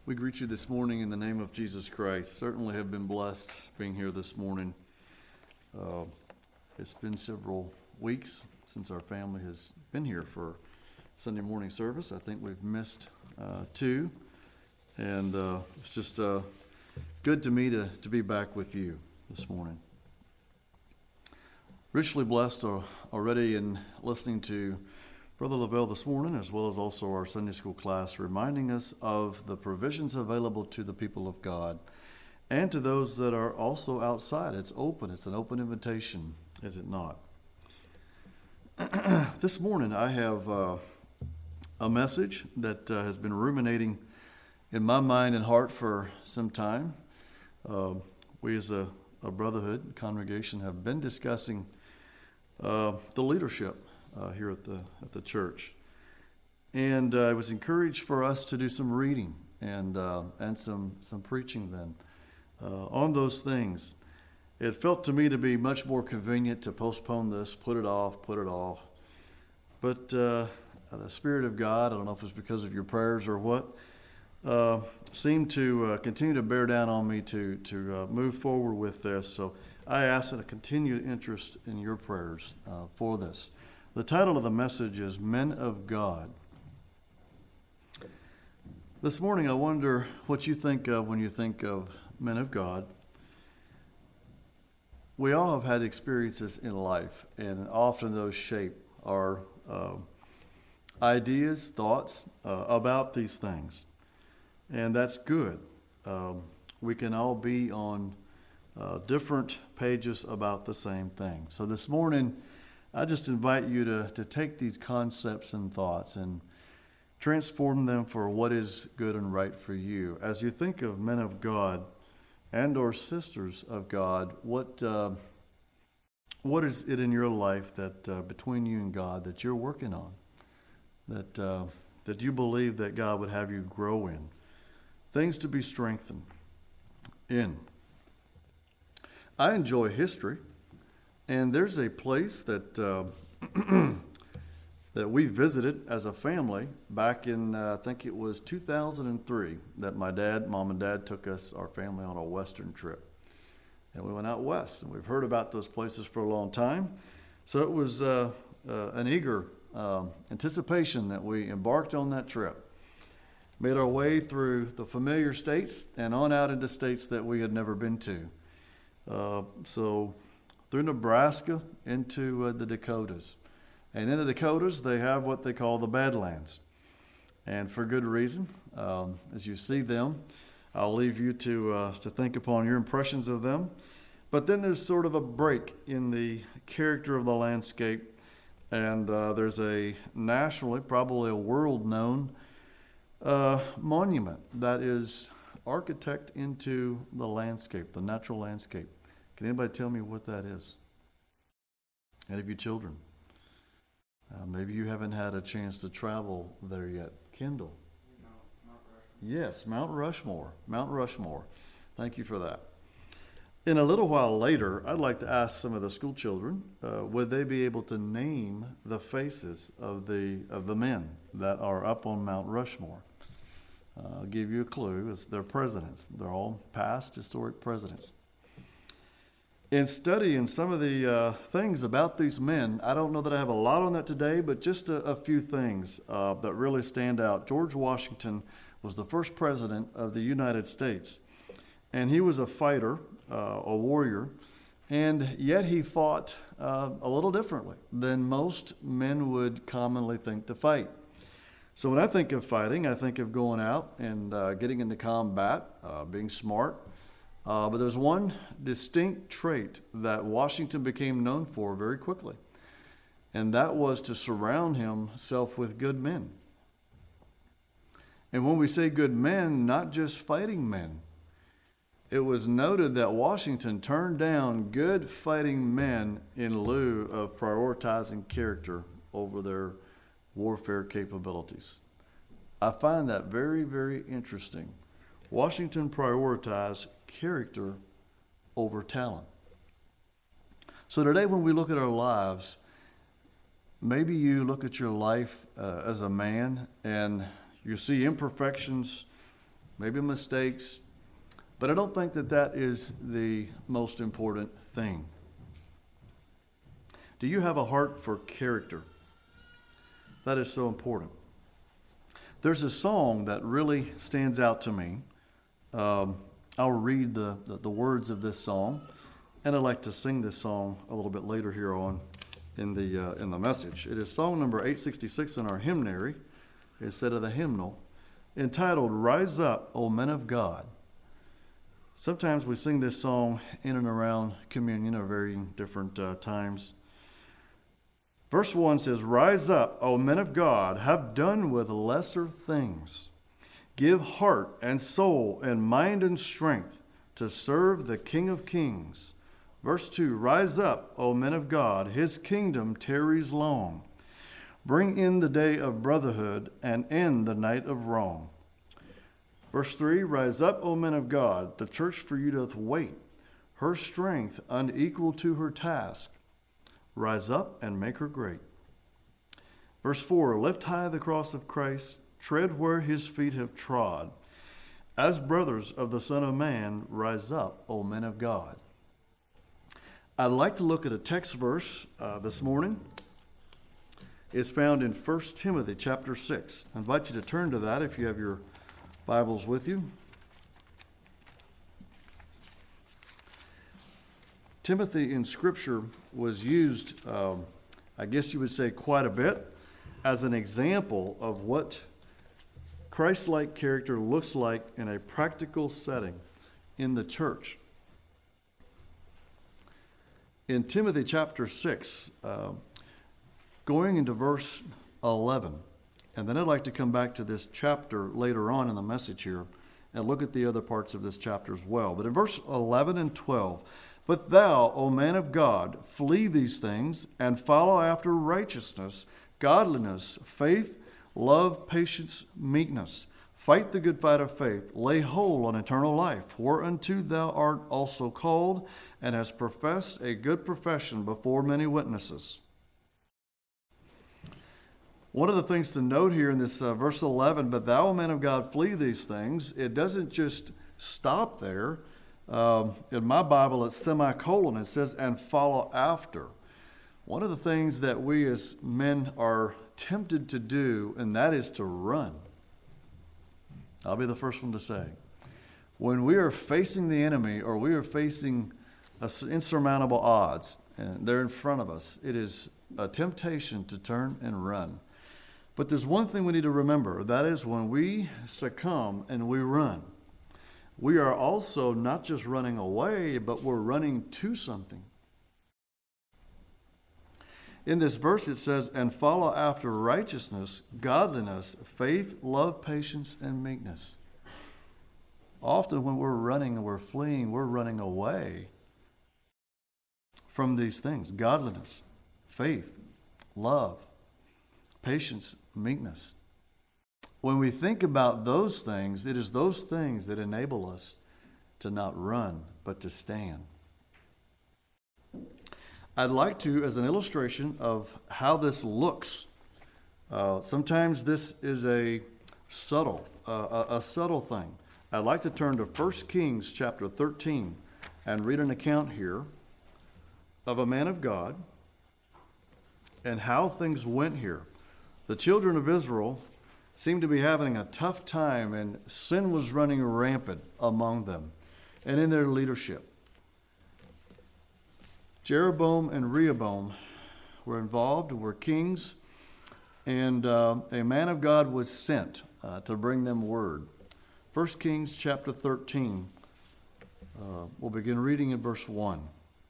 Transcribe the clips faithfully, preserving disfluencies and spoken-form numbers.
We greet you this morning in the name of Jesus Christ. Certainly have been blessed being here this morning. Uh, it's been several weeks since our family has been here for Sunday morning service. I think we've missed uh, two, and uh, it's just uh, good to me to, to be back with you this morning. Richly blessed uh, already in listening to Brother Lavelle this morning, as well as also our Sunday school class, reminding us of the provisions available to the people of God and to those that are also outside. It's open. It's an open invitation, is it not? This morning I have uh, a message that uh, has been ruminating in my mind and heart for some time. Uh, we as a, a brotherhood congregation have been discussing uh, the leadership Uh, here at the at the church, and uh, I was encouraged for us to do some reading and uh, and some some preaching then uh, on those things. It felt to me to be much more convenient to postpone this, put it off, put it off. But uh, the Spirit of God, I don't know if it's because of your prayers or what, uh, seemed to uh, continue to bear down on me to to uh, move forward with this. So I ask a continued interest in your prayers uh, for this. The title of the message is Men of God. This morning I wonder what you think of when you think of men of God. We all have had experiences in life, and often those shape our uh, ideas, thoughts uh, about these things. And that's good. Um, we can all be on uh, different pages about the same thing. So this morning, I just invite you to, to take these concepts and thoughts and transform them for what is good and right for you. As you think of men of God and or sisters of God, what uh, what is it in your life that uh, between you and God that you're working on, that uh, that you believe that God would have you grow in, things to be strengthened in? I enjoy history. And there's a place that uh, that we visited as a family back in, uh, I think it was two thousand three, that my dad, mom and dad took us, our family, on a Western trip. And we went out west, and we've heard about those places for a long time. So it was uh, uh, an eager um, anticipation that we embarked on that trip. Made our way through the familiar states and on out into states that we had never been to. Uh, so... through Nebraska into uh, the Dakotas. And in the Dakotas, they have what they call the Badlands. And for good reason. Um, as you see them, I'll leave you to uh, to think upon your impressions of them. But then there's sort of a break in the character of the landscape. And uh, there's a nationally, probably a world-known uh, monument that is architect into the landscape, the natural landscape. Can anybody tell me what that is? Any of you children? Uh, maybe you haven't had a chance to travel there yet. Kendall? No, Mount Rushmore. Yes, Mount Rushmore. Mount Rushmore. Thank you for that. In a little while later, I'd like to ask some of the school children, uh, would they be able to name the faces of the of the men that are up on Mount Rushmore? Uh, I'll give you a clue. It's their presidents. They're all past historic presidents. In studying some of the uh, things about these men, I don't know that I have a lot on that today, but just a, a few things uh, that really stand out. George Washington was the first president of the United States, and he was a fighter, uh, a warrior, and yet he fought uh, a little differently than most men would commonly think to fight. So when I think of fighting, I think of going out and uh, getting into combat, uh, being smart. Uh, but there's one distinct trait that Washington became known for very quickly, and that was to surround himself with good men. And when we say good men, not just fighting men, it was noted that Washington turned down good fighting men in lieu of prioritizing character over their warfare capabilities. I find that very, very interesting. Washington prioritized character over talent. So today when we look at our lives, maybe you look at your life uh, as a man and you see imperfections maybe mistakes, but I don't think that that is the most important thing. Do you have a heart for character? That is so important. There's a song that really stands out to me. Um, I'll read the, the, the words of this song, and I'd like to sing this song a little bit later here on in the uh, in the message. It is song number eight sixty-six in our hymnary, instead of the hymnal, entitled, "Rise Up, O Men of God." Sometimes we sing this song in and around communion at very different uh, times. Verse one says, "Rise up, O men of God, have done with lesser things. Give heart and soul and mind and strength to serve the King of Kings." Verse two, "Rise up, O men of God, his kingdom tarries long. Bring in the day of brotherhood and end the night of wrong." Verse three, "Rise up, O men of God, the church for you doth wait, her strength unequal to her task. Rise up and make her great." Verse four, "Lift high the cross of Christ, tread where his feet have trod. As brothers of the Son of Man, rise up, O men of God." I'd like to look at a text verse uh, this morning. It's found in First Timothy chapter six. I invite you to turn to that if you have your Bibles with you. Timothy in Scripture was used, um, I guess you would say, quite a bit as an example of what Christ-like character looks like in a practical setting in the church. In Timothy chapter six, uh, going into verse eleven, and then I'd like to come back to this chapter later on in the message here and look at the other parts of this chapter as well. But in verse eleven and twelve, "But thou, O man of God, flee these things and follow after righteousness, godliness, faith, love, patience, meekness. Fight the good fight of faith. Lay hold on eternal life, whereunto thou art also called, and hast professed a good profession before many witnesses." One of the things to note here in this uh, verse eleven, "But thou, O man of God, flee these things," it doesn't just stop there. Um, in my Bible, it's semicolon. It says, "and follow after." One of the things that we as men are tempted to do, and that is to run. I'll be the first one to say. When we are facing the enemy or we are facing insurmountable odds, and they're in front of us, it is a temptation to turn and run. But there's one thing we need to remember. That is, when we succumb and we run, we are also not just running away, but we're running to something. In this verse it says, "and follow after righteousness, godliness, faith, love, patience, and meekness." Often when we're running and we're fleeing, we're running away from these things: godliness, faith, love, patience, meekness. When we think about those things, it is those things that enable us to not run, but to stand. I'd like to, as an illustration of how this looks, uh, sometimes this is a subtle, uh, a, a subtle thing. I'd like to turn to First Kings chapter thirteen and read an account here of a man of God and how things went here. The children of Israel seemed to be having a tough time, and sin was running rampant among them and in their leadership. Jeroboam and Rehoboam were involved, were kings, and uh, a man of God was sent uh, to bring them word. First Kings chapter thirteen, uh, we'll begin reading in verse one.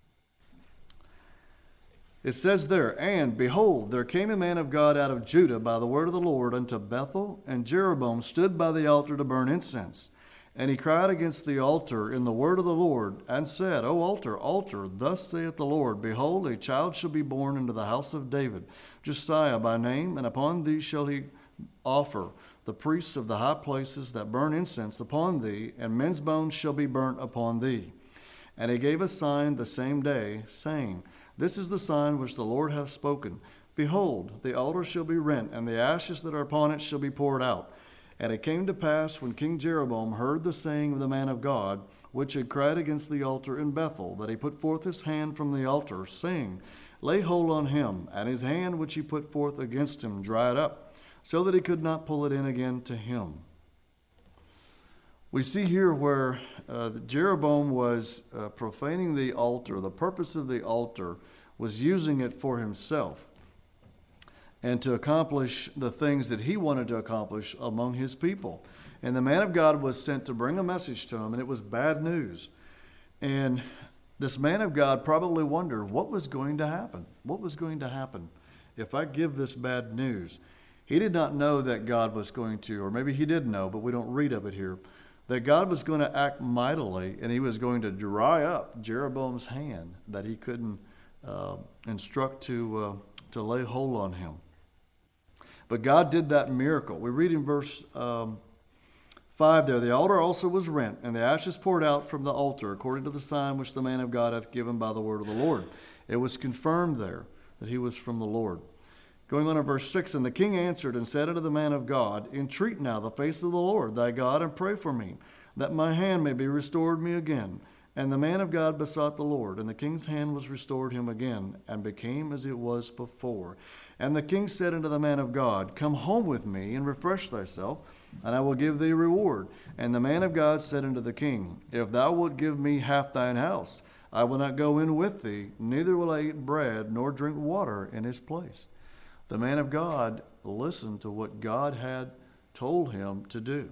It says there, "And behold, there came a man of God out of Judah by the word of the Lord unto Bethel, and Jeroboam stood by the altar to burn incense. And he cried against the altar in the word of the Lord, and said, O altar, altar, thus saith the Lord, Behold, a child shall be born into the house of David, Josiah by name, and upon thee shall he offer the priests of the high places that burn incense upon thee, and men's bones shall be burnt upon thee. And he gave a sign the same day, saying, This is the sign which the Lord hath spoken. Behold, the altar shall be rent, and the ashes that are upon it shall be poured out. And it came to pass, when King Jeroboam heard the saying of the man of God, which had cried against the altar in Bethel, that he put forth his hand from the altar, saying, Lay hold on him. And his hand which he put forth against him dried up, so that he could not pull it in again to him. We see here where uh, Jeroboam was uh, profaning the altar. The purpose of the altar was using it for himself and to accomplish the things that he wanted to accomplish among his people. And the man of God was sent to bring a message to him, and it was bad news. And this man of God probably wondered what was going to happen. What was going to happen if I give this bad news? He did not know that God was going to, or maybe he did know, but we don't read of it here, that God was going to act mightily, and he was going to dry up Jeroboam's hand, that he couldn't uh, instruct to, uh, to lay hold on him. But God did that miracle. We read in verse um, five there, the altar also was rent, and the ashes poured out from the altar, according to the sign which the man of God hath given by the word of the Lord. It was confirmed there that he was from the Lord. Going on to verse six, and the king answered and said unto the man of God, Entreat now the face of the Lord thy God, and pray for me, that my hand may be restored me again. And the man of God besought the Lord, and the king's hand was restored him again, and became as it was before. And the king said unto the man of God, Come home with me, and refresh thyself, and I will give thee reward. And the man of God said unto the king, If thou wilt give me half thine house, I will not go in with thee, neither will I eat bread, nor drink water in his place. The man of God listened to what God had told him to do.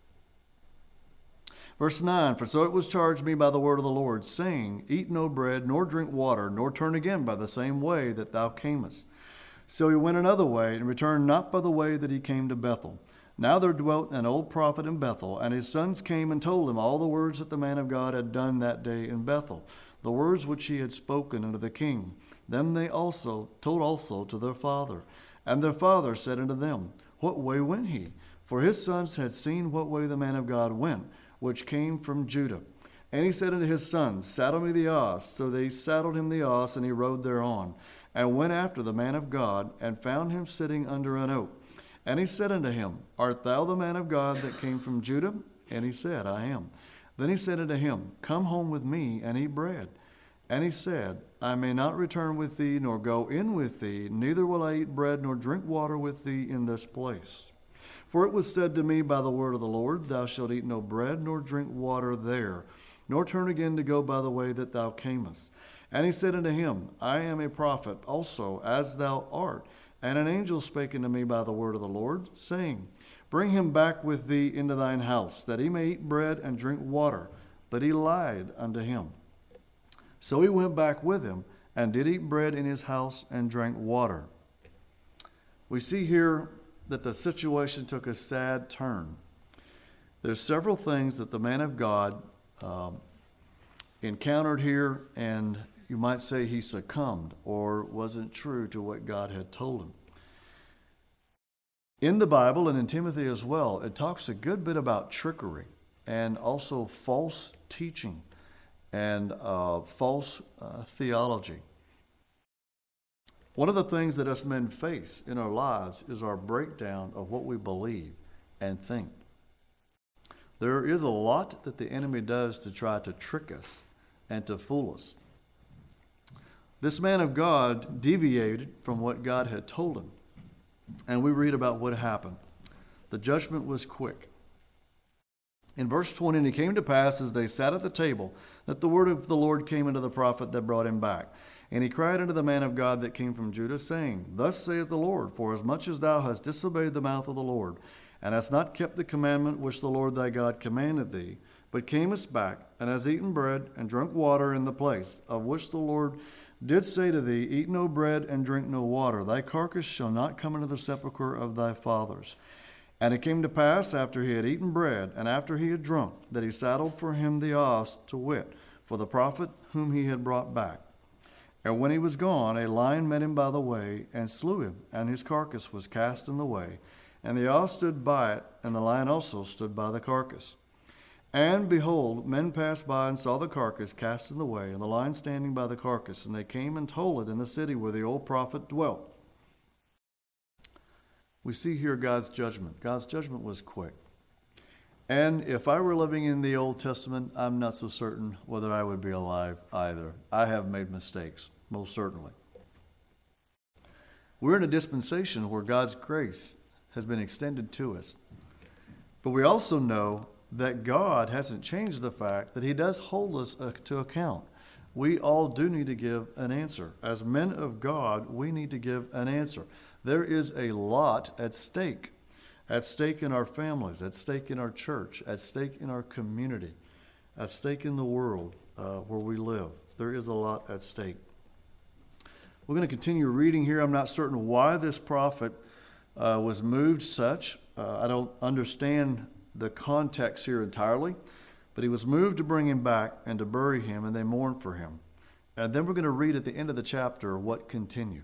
Verse nine, For so it was charged me by the word of the Lord, saying, Eat no bread, nor drink water, nor turn again by the same way that thou camest. So he went another way, and returned not by the way that he came to Bethel. Now there dwelt an old prophet in Bethel, and his sons came and told him all the words that the man of God had done that day in Bethel, the words which he had spoken unto the king. Them they also told also to their father. And their father said unto them, What way went he? For his sons had seen what way the man of God went, which came from Judah. And he said unto his sons, Saddle me the ass. So they saddled him the ass, and he rode thereon, and went after the man of God, and found him sitting under an oak. And he said unto him, Art thou the man of God that came from Judah? And he said, I am. Then he said unto him, Come home with me, and eat bread. And he said, I may not return with thee, nor go in with thee, neither will I eat bread, nor drink water with thee in this place. For it was said to me by the word of the Lord, Thou shalt eat no bread, nor drink water there, nor turn again to go by the way that thou camest. And he said unto him, I am a prophet also, as thou art. And an angel spake unto me by the word of the Lord, saying, Bring him back with thee into thine house, that he may eat bread and drink water. But he lied unto him. So he went back with him, and did eat bread in his house, and drank water. We see here that the situation took a sad turn. There's several things that the man of God um, encountered here, and you might say he succumbed or wasn't true to what God had told him. In the Bible, and in Timothy as well, it talks a good bit about trickery and also false teaching and uh, false uh, theology. One of the things that us men face in our lives is our breakdown of what we believe and think. There is a lot that the enemy does to try to trick us and to fool us. This man of God deviated from what God had told him. And we read about what happened. The judgment was quick. In verse twenty, and it came to pass as they sat at the table, that the word of the Lord came unto the prophet that brought him back. And he cried unto the man of God that came from Judah, saying, Thus saith the Lord, for as much as thou hast disobeyed the mouth of the Lord, and hast not kept the commandment which the Lord thy God commanded thee, but camest back, and hast eaten bread and drunk water in the place, of which the Lord did say to thee, Eat no bread and drink no water, thy carcass shall not come into the sepulchre of thy fathers. And it came to pass, after he had eaten bread, and after he had drunk, that he saddled for him the ass, to wit, for the prophet whom he had brought back. And when he was gone, a lion met him by the way, and slew him, and his carcass was cast in the way. And the ass stood by it, and the lion also stood by the carcass. And behold, men passed by and saw the carcass cast in the way, and the lion standing by the carcass, and they came and told it in the city where the old prophet dwelt. we see here God's judgment. God's judgment was quick. And if I were living in the Old Testament, I'm not so certain whether I would be alive either. I have made mistakes, most certainly. We're in a dispensation where God's grace has been extended to us. But we also know that God hasn't changed the fact that he does hold us to account. We all do need to give an answer. As men of God, we need to give an answer. There is a lot at stake. At stake in our families, at stake in our church, at stake in our community, at stake in the world uh, where we live. There is a lot at stake. We're going to continue reading here. I'm not certain why this prophet uh, was moved such. Uh, I don't understand the context here entirely, but he was moved to bring him back and to bury him, and they mourned for him. And then we're going to read at the end of the chapter what continued.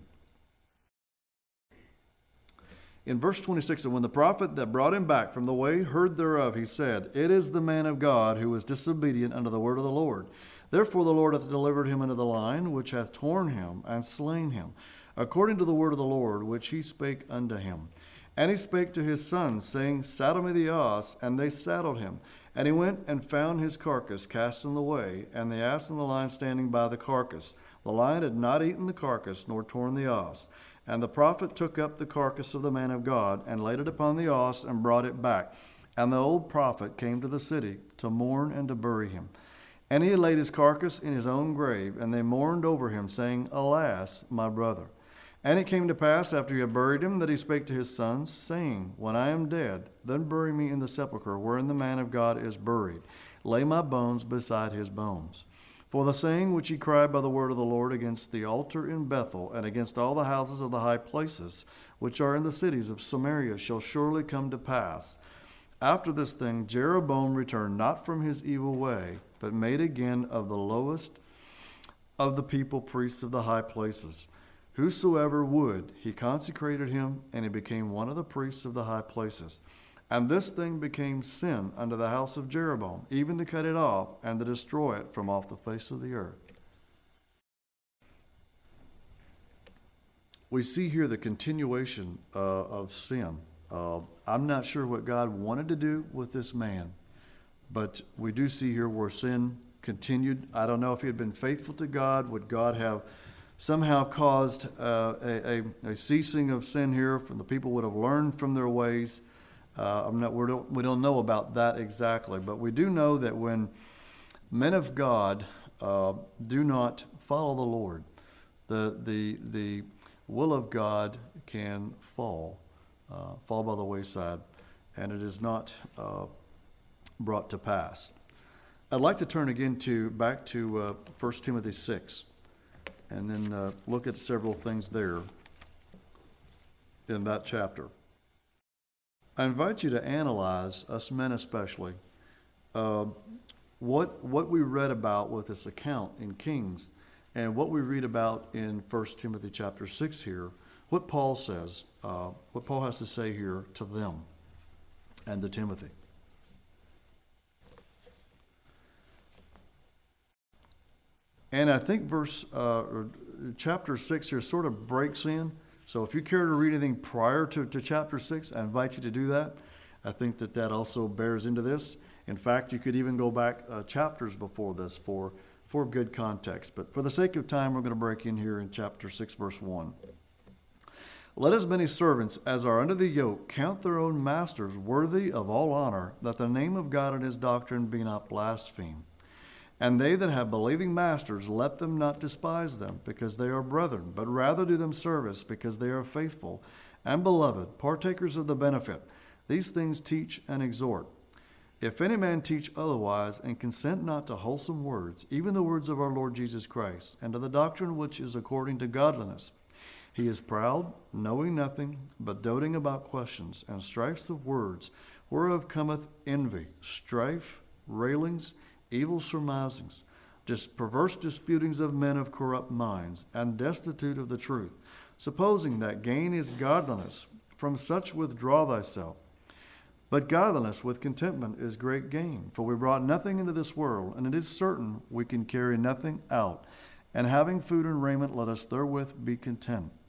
In verse twenty-six, and when the prophet that brought him back from the way heard thereof, he said, It is the man of God who was disobedient unto the word of the Lord. Therefore the Lord hath delivered him into the lion, which hath torn him and slain him, according to the word of the Lord, which he spake unto him. And he spake to his sons, saying, Saddle me the ass, and they saddled him. And he went and found his carcass cast in the way, and the ass and the lion standing by the carcass. The lion had not eaten the carcass, nor torn the ass. And the prophet took up the carcass of the man of God, and laid it upon the ass, and brought it back. And the old prophet came to the city to mourn and to bury him. And he laid his carcass in his own grave, and they mourned over him, saying, Alas, my brother. And it came to pass, after he had buried him, that he spake to his sons, saying, When I am dead, then bury me in the sepulchre wherein the man of God is buried. Lay my bones beside his bones. For the saying which he cried by the word of the Lord against the altar in Bethel, and against all the houses of the high places, which are in the cities of Samaria, shall surely come to pass. After this thing, Jeroboam returned not from his evil way, but made again of the lowest of the people priests of the high places. Whosoever would, he consecrated him, and he became one of the priests of the high places. And this thing became sin unto the house of Jeroboam, even to cut it off and to destroy it from off the face of the earth. We see here the continuation uh, of sin. Uh, I'm not sure what God wanted to do with this man, but we do see here where sin continued. I don't know if he had been faithful to God. Would God have somehow caused uh, a, a, a ceasing of sin here, from the people would have learned from their ways? Uh, I'm not, we don't, we don't know about that exactly, but we do know that when men of God uh, do not follow the Lord, the, the, the will of God can fall, uh, fall by the wayside, and it is not uh, brought to pass. I'd like to turn again to back to uh, First Timothy six, and then uh, look at several things there in that chapter. I invite you to analyze, us men especially, uh, what what we read about with this account in Kings, and what we read about in First Timothy chapter six here, what Paul says, uh, what Paul has to say here to them and to Timothy. And I think verse uh, or chapter six here sort of breaks in. So if you care to read anything prior to, to chapter six, I invite you to do that. I think that that also bears into this. In fact, you could even go back uh, chapters before this for, for good context. But for the sake of time, we're going to break in here in chapter six, verse one. Let as many servants as are under the yoke count their own masters worthy of all honor, that the name of God and his doctrine be not blasphemed. And they that have believing masters, let them not despise them, because they are brethren, but rather do them service, because they are faithful and beloved, partakers of the benefit. These things teach and exhort. If any man teach otherwise, and consent not to wholesome words, even the words of our Lord Jesus Christ, and to the doctrine which is according to godliness, he is proud, knowing nothing, but doting about questions, and strifes of words, whereof cometh envy, strife, railings, evil surmisings, just perverse disputings of men of corrupt minds, and destitute of the truth, supposing that gain is godliness. From such withdraw thyself. But godliness with contentment is great gain. For we brought nothing into this world, and it is certain we can carry nothing out. And having food and raiment, let us therewith be content.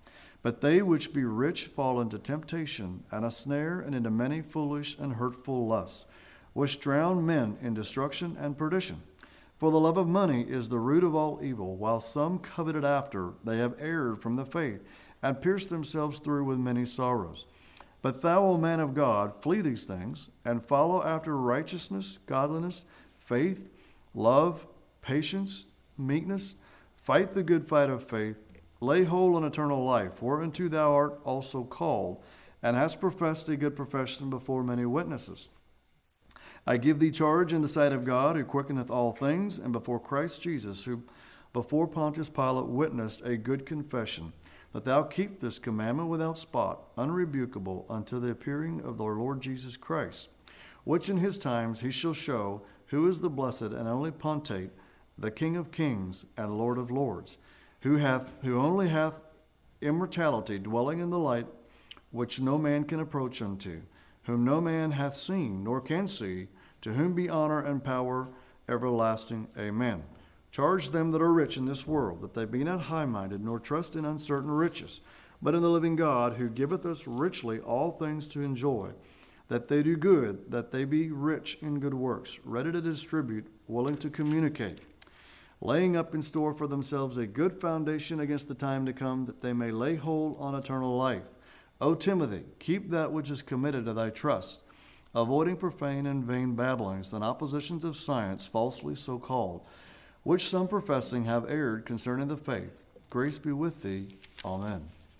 But they which be rich fall into temptation and a snare, and into many foolish and hurtful lusts, which drown men in destruction and perdition. For the love of money is the root of all evil, while some coveted after, they have erred from the faith, and pierced themselves through with many sorrows. But thou, O man of God, flee these things, and follow after righteousness, godliness, faith, love, patience, meekness. Fight the good fight of faith. Lay hold on eternal life, whereunto thou art also called, and hast professed a good profession before many witnesses. I give thee charge in the sight of God, who quickeneth all things, and before Christ Jesus, who before Pontius Pilate witnessed a good confession, that thou keep this commandment without spot, unrebukable, until the appearing of our Lord Jesus Christ, which in his times he shall show who is the blessed and only Pontate, the King of kings and Lord of lords, who hath who only hath immortality, dwelling in the light, which no man can approach unto, whom no man hath seen nor can see, to whom be honor and power everlasting. Amen. Charge them that are rich in this world, that they be not high-minded, nor trust in uncertain riches, but in the living God, who giveth us richly all things to enjoy, that they do good, that they be rich in good works, ready to distribute, willing to communicate, laying up in store for themselves a good foundation against the time to come, that they may lay hold on eternal life. O Timothy, keep that which is committed to thy trust, avoiding profane and vain babblings, and oppositions of science, falsely so called, which some professing have erred concerning the faith. Grace be with thee. Amen.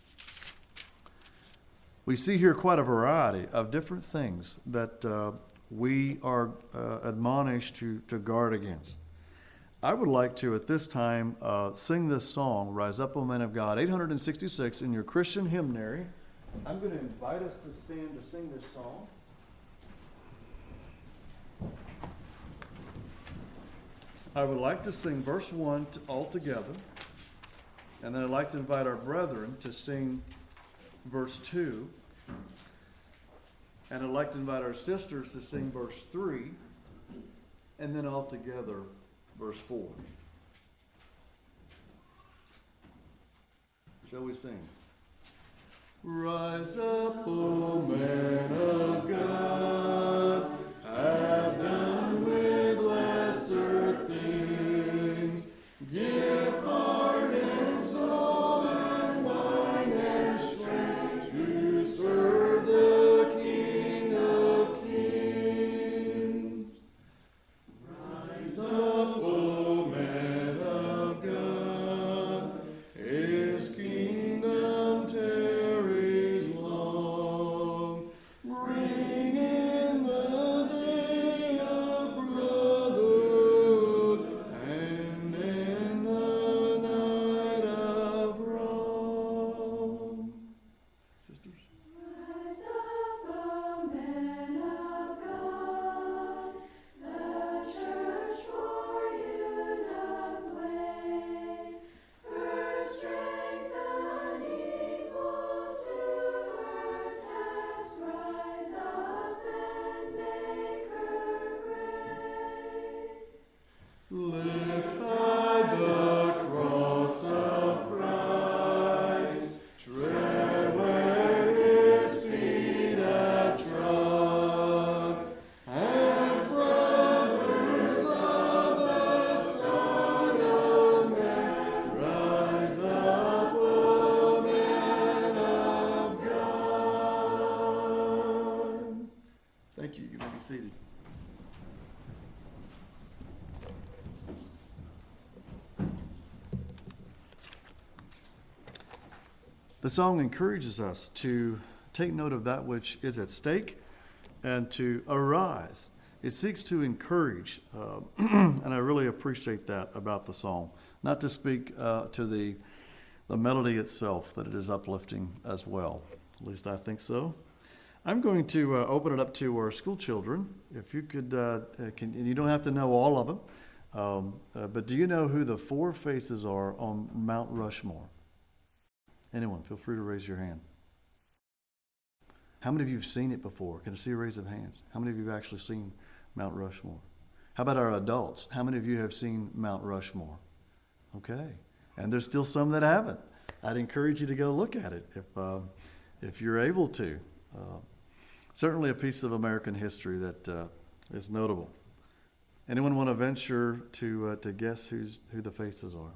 We see here quite a variety of different things that uh, we are uh, admonished to, to guard against. I would like to, at this time, uh, sing this song, Rise Up, O Men of God, eight hundred sixty-six, in your Christian hymnary. I'm going to invite us to stand to sing this song. I would like to sing verse one to, all together, and then I'd like to invite our brethren to sing verse two, and I'd like to invite our sisters to sing verse three, and then all together verse four. Shall we sing? Rise up, O man of God, have done with lesser things. Give heart and soul and mind and strength to serve the King of kings. Rise up, O man of God, his kingdom tarries long. Bring in the day of brotherhood and in the night of wrong. Sisters? Rise up, O men of God, the church for you doth wait. Her strength unequal to her task, rise up and make her great. Lift high the cross of Christ, tread where his feet have trod, as brothers of the Son of Man, rise up, O man of God. Thank you. You may be seated. The song encourages us to take note of that which is at stake and to arise. It seeks to encourage, uh, and I really appreciate that about the song. Not to speak uh, to the, the melody itself, that it is uplifting as well. At least I think so. I'm going to uh, open it up to our school children. If you could, uh, can, and you don't have to know all of them, um, uh, but do you know who the four faces are on Mount Rushmore? Anyone, feel free to raise your hand. How many of you have seen it before? Can I see a raise of hands? How many of you have actually seen Mount Rushmore? How about our adults? How many of you have seen Mount Rushmore? Okay. And there's still some that haven't. I'd encourage you to go look at it if, um, if you're able to. Uh, certainly a piece of American history that uh, is notable. Anyone want to venture to uh, to guess who's who the faces are?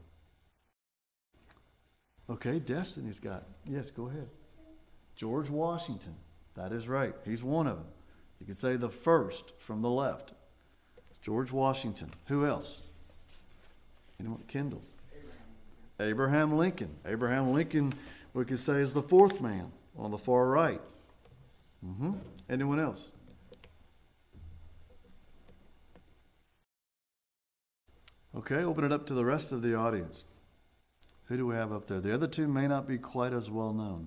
Okay, Destiny's got. Yes, go ahead. George Washington. That is right. He's one of them. You could say the first from the left. It's George Washington. Who else? Anyone? Kendall. Abraham Lincoln. Abraham Lincoln, we could say, is the fourth man on the far right. Mm-hmm. Anyone else? Okay, open it up to the rest of the audience. Who do we have up there? The other two may not be quite as well known.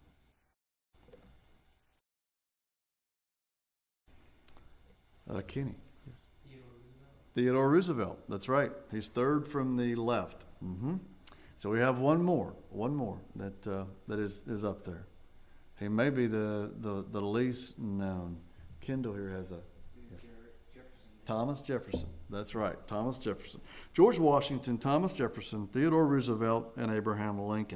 Uh, Kenny. Theodore Roosevelt. Theodore Roosevelt, that's right. He's third from the left. Mm-hmm. So we have one more, one more that uh, that is, is up there. He may be the, the, the least known. Kendall here has a... Thomas Jefferson. That's right, Thomas Jefferson. George Washington, Thomas Jefferson, Theodore Roosevelt, and Abraham Lincoln.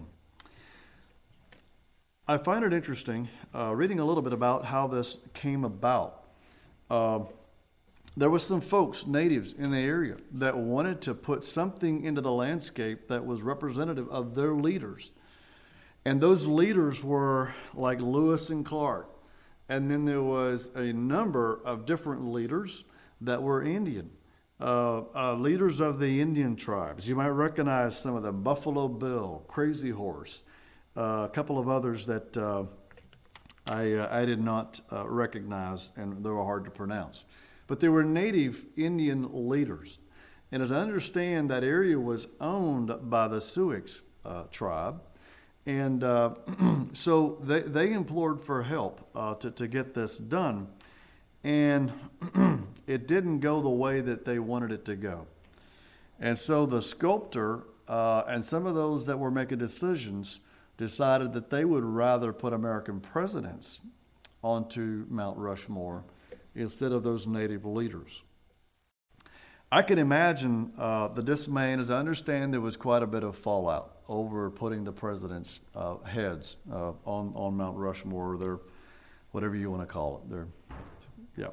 I find it interesting uh, reading a little bit about how this came about. Uh, there were some folks, natives in the area, that wanted to put something into the landscape that was representative of their leaders. And those leaders were like Lewis and Clark. And then there was a number of different leaders that were Indian, uh, uh, leaders of the Indian tribes. You might recognize some of them: Buffalo Bill, Crazy Horse, uh, a couple of others that uh, I, uh, I did not uh, recognize, and they were hard to pronounce. But they were native Indian leaders. And as I understand, that area was owned by the Sioux uh, tribe. And uh, so they, they implored for help uh, to, to get this done. And it didn't go the way that they wanted it to go. And so the sculptor uh, and some of those that were making decisions decided that they would rather put American presidents onto Mount Rushmore instead of those native leaders. I can imagine uh, the dismay, and as I understand, there was quite a bit of fallout over putting the president's uh, heads uh, on, on Mount Rushmore, or their, whatever you want to call it. Their, yeah.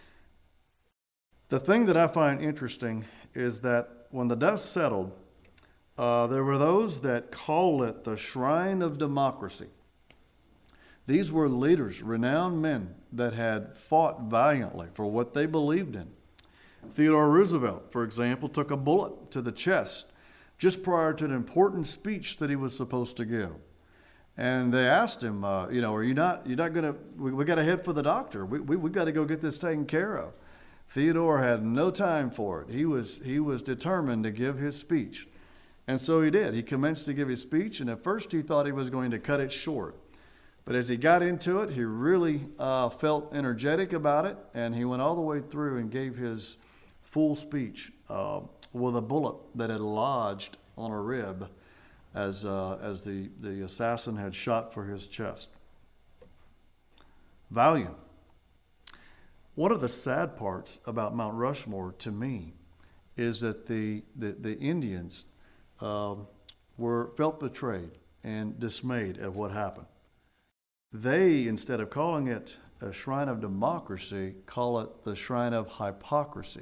The thing that I find interesting is that when the dust settled, uh, there were those that call it the Shrine of Democracy. These were leaders, renowned men that had fought valiantly for what they believed in. Theodore Roosevelt, for example, took a bullet to the chest just prior to an important speech that he was supposed to give. And they asked him, uh, you know, are you not, you're not going to, we, we got to head for the doctor. We, we, we got to go get this taken care of. Theodore had no time for it. He was, he was determined to give his speech. And so he did. He commenced to give his speech, and at first he thought he was going to cut it short. But as he got into it, he really uh, felt energetic about it, and he went all the way through and gave his full speech uh, with a bullet that had lodged on a rib as uh, as the, the assassin had shot for his chest. Valiant. One of the sad parts about Mount Rushmore to me is that the, the, the Indians uh, were felt betrayed and dismayed at what happened. They, instead of calling it a shrine of democracy, call it the shrine of hypocrisy.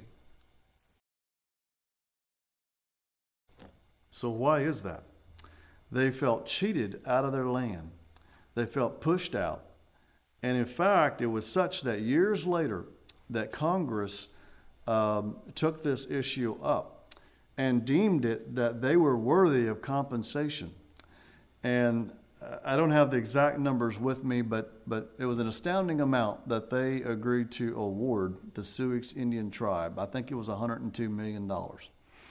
So why is that? They felt cheated out of their land. They felt pushed out. And in fact, it was such that years later that Congress um, took this issue up and deemed it that they were worthy of compensation. And I don't have the exact numbers with me, but, but it was an astounding amount that they agreed to award the Sioux Indian tribe. I think it was one hundred two million dollars.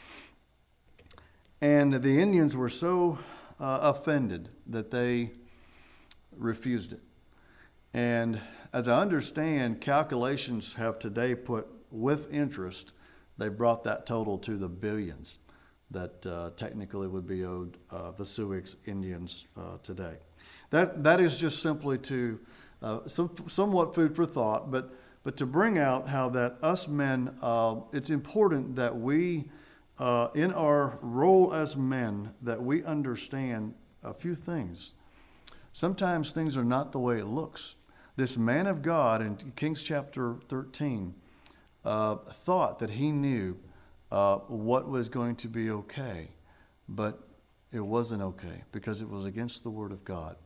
And the Indians were so uh, offended that they refused it. And as I understand, calculations have today put with interest, they brought that total to the billions that uh, technically would be owed uh, the Sioux Indians uh, today. That that is just simply to uh, some, somewhat food for thought, but but to bring out how that us men, uh, it's important that we, uh, in our role as men, that we understand a few things. Sometimes things are not the way it looks. This man of God in Kings chapter thirteen uh, thought that he knew uh, what was going to be okay, but it wasn't okay because it was against the word of God.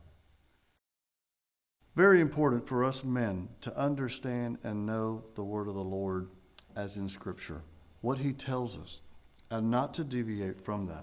Very important for us men to understand and know the word of the Lord as in Scripture, what he tells us, and not to deviate from that.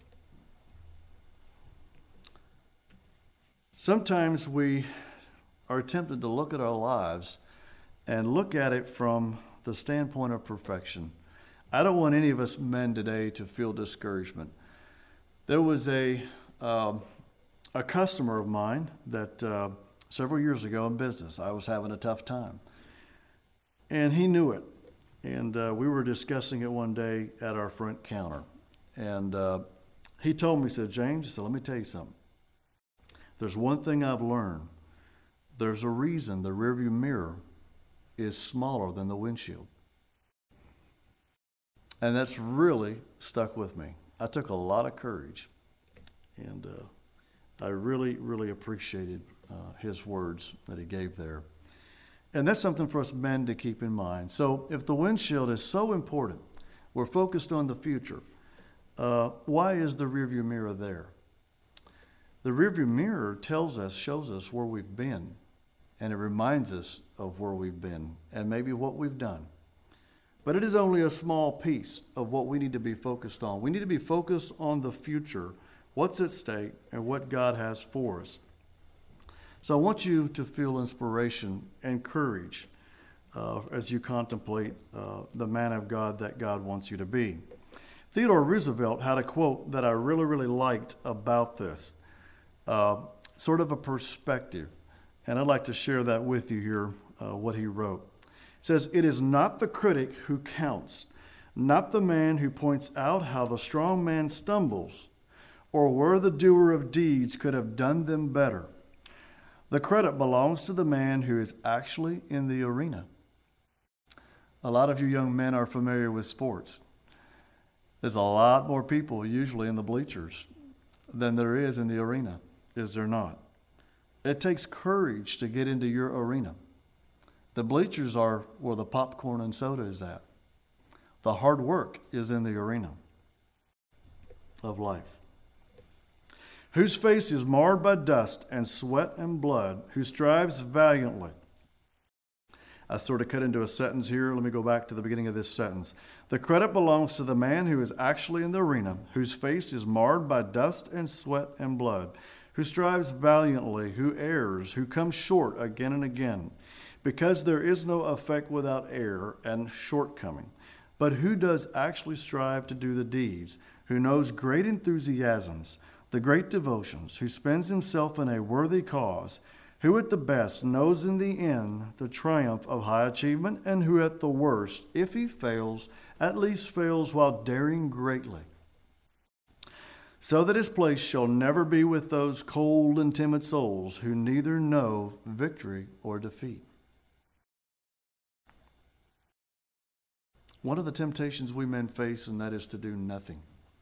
Sometimes we are tempted to look at our lives and look at it from the standpoint of perfection. I don't want any of us men today to feel discouragement. There was a um, a customer of mine that uh, several years ago in business, I was having a tough time. And he knew it. And uh, we were discussing it one day at our front counter. And uh, he told me, he said, James, he said, let me tell you something. There's one thing I've learned. There's a reason the rearview mirror is smaller than the windshield. And that's really stuck with me. I took a lot of courage. And uh, I really, really appreciated uh, his words that he gave there. And that's something for us men to keep in mind. So if the windshield is so important, we're focused on the future, uh, why is the rearview mirror there? The rearview mirror tells us, shows us where we've been, and it reminds us of where we've been and maybe what we've done. But it is only a small piece of what we need to be focused on. We need to be focused on the future, what's at stake, and what God has for us. So I want you to feel inspiration and courage uh, as you contemplate uh, the man of God that God wants you to be. Theodore Roosevelt had a quote that I really, really liked about this, uh, sort of a perspective. And I'd like to share that with you here, uh, what he wrote. It says, "It is not the critic who counts, not the man who points out how the strong man stumbles, or where the doer of deeds could have done them better. The credit belongs to the man who is actually in the arena." A lot of you young men are familiar with sports. There's a lot more people usually in the bleachers than there is in the arena, is there not? It takes courage to get into your arena. The bleachers are where the popcorn and soda is at. The hard work is in the arena of life. "Whose face is marred by dust and sweat and blood, who strives valiantly." I sort of cut into a sentence here. Let me go back to the beginning of this sentence. "The credit belongs to the man who is actually in the arena, whose face is marred by dust and sweat and blood, who strives valiantly, who errs, who comes short again and again, because there is no effect without error and shortcoming. But who does actually strive to do the deeds, who knows great enthusiasms, the great devotions, who spends himself in a worthy cause, who at the best knows in the end the triumph of high achievement, and who at the worst, if he fails, at least fails while daring greatly, so that his place shall never be with those cold and timid souls who neither know victory or defeat." One of the temptations we men face, and that is to do nothing.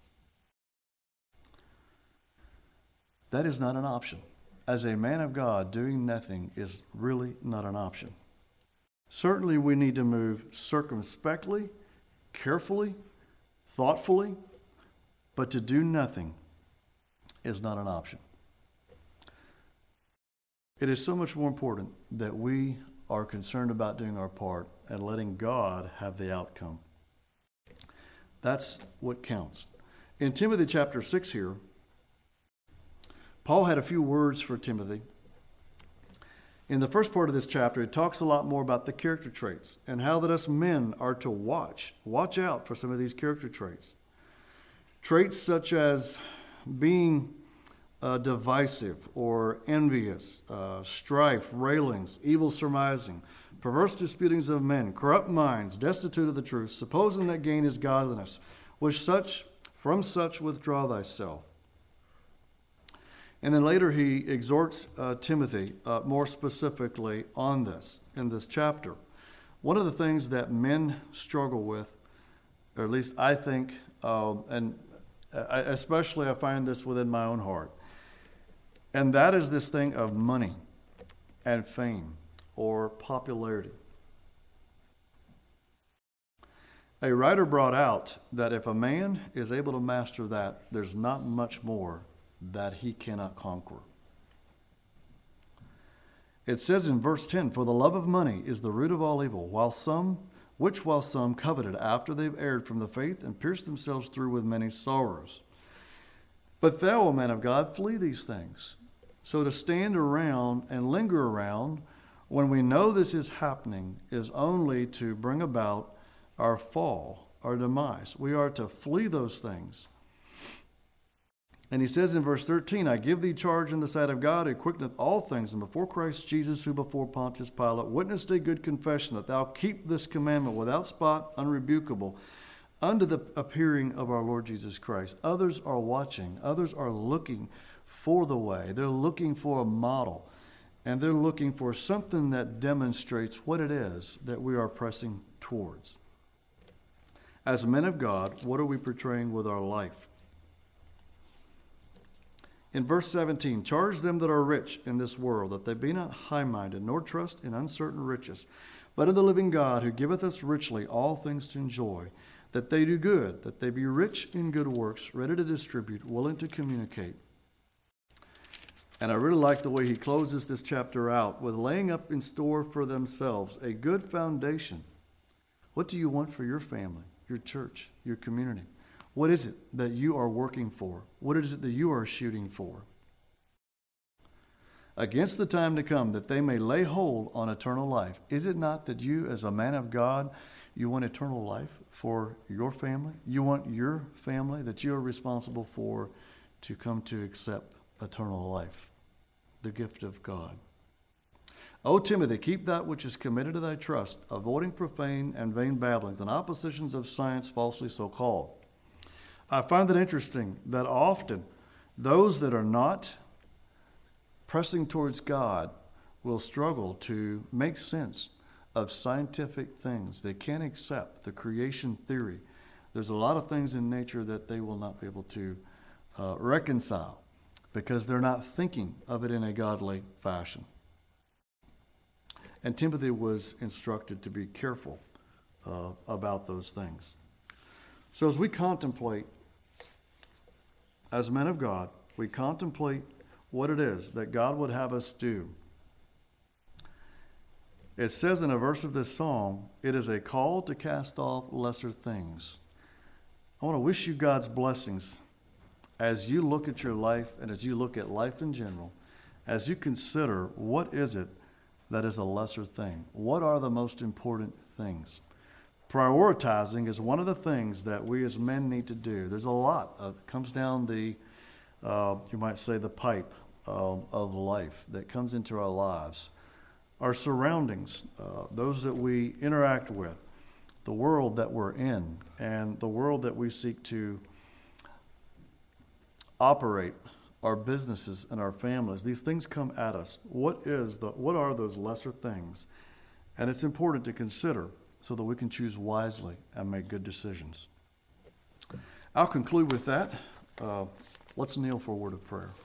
That is not an option. As a man of God, doing nothing is really not an option. Certainly we need to move circumspectly, carefully, thoughtfully, but to do nothing is not an option. It is so much more important that we are concerned about doing our part and letting God have the outcome. That's what counts. In Timothy chapter six here, Paul had a few words for Timothy. In the first part of this chapter, it talks a lot more about the character traits and how that us men are to watch, watch out for some of these character traits. Traits such as being uh, divisive or envious, uh, strife, railings, evil surmising, perverse disputings of men, corrupt minds, destitute of the truth, supposing that gain is godliness, which such from such withdraw thyself. And then later he exhorts uh, Timothy uh, more specifically on this in this chapter. One of the things that men struggle with, or at least I think, uh, and I, especially I find this within my own heart, And that is this thing of money and fame or popularity. A writer brought out that if a man is able to master that, there's not much more that he cannot conquer. It says in verse ten, "For the love of money is the root of all evil, while some, which while some coveted after they've erred from the faith and pierced themselves through with many sorrows. But thou, O man of God, flee these things." So to stand around and linger around when we know this is happening is only to bring about our fall, our demise. We are to flee those things. And he says in verse thirteen, "I give thee charge in the sight of God, who quickeneth all things, and before Christ Jesus, who before Pontius Pilate witnessed a good confession, that thou keep this commandment without spot, unrebukable, unto the appearing of our Lord Jesus Christ." Others are watching. Others are looking for the way. They're looking for a model. And they're looking for something that demonstrates what it is that we are pressing towards. As men of God, what are we portraying with our life? In verse seventeen, "Charge them that are rich in this world, that they be not high-minded, nor trust in uncertain riches, but in the living God, who giveth us richly all things to enjoy, that they do good, that they be rich in good works, ready to distribute, willing to communicate." And I really like the way he closes this chapter out with laying up in store for themselves a good foundation. What do you want for your family, your church, your community? What is it that you are working for? What is it that you are shooting for? "Against the time to come, that they may lay hold on eternal life." Is it not that you, as a man of God, you want eternal life for your family? You want your family that you are responsible for to come to accept eternal life, the gift of God. "O Timothy, keep that which is committed to thy trust, avoiding profane and vain babblings and oppositions of science falsely so called." I find it interesting that often those that are not pressing towards God will struggle to make sense of scientific things. They can't accept the creation theory. There's a lot of things in nature that they will not be able to uh, reconcile because they're not thinking of it in a godly fashion. And Timothy was instructed to be careful uh, about those things. So as we contemplate, as men of God, we contemplate what it is that God would have us do. It says in a verse of this psalm, it is a call to cast off lesser things. I want to wish you God's blessings as you look at your life and as you look at life in general, as you consider what is it that is a lesser thing. What are the most important things? Prioritizing is one of the things that we as men need to do. There's a lot of, comes down the, uh, you might say, the pipe uh, of life that comes into our lives. Our surroundings, uh, those that we interact with, the world that we're in, and the world that we seek to operate, our businesses and our families. These things come at us. What is the? What are those lesser things? And it's important to consider so that we can choose wisely and make good decisions. I'll conclude with that. Uh, let's kneel for a word of prayer.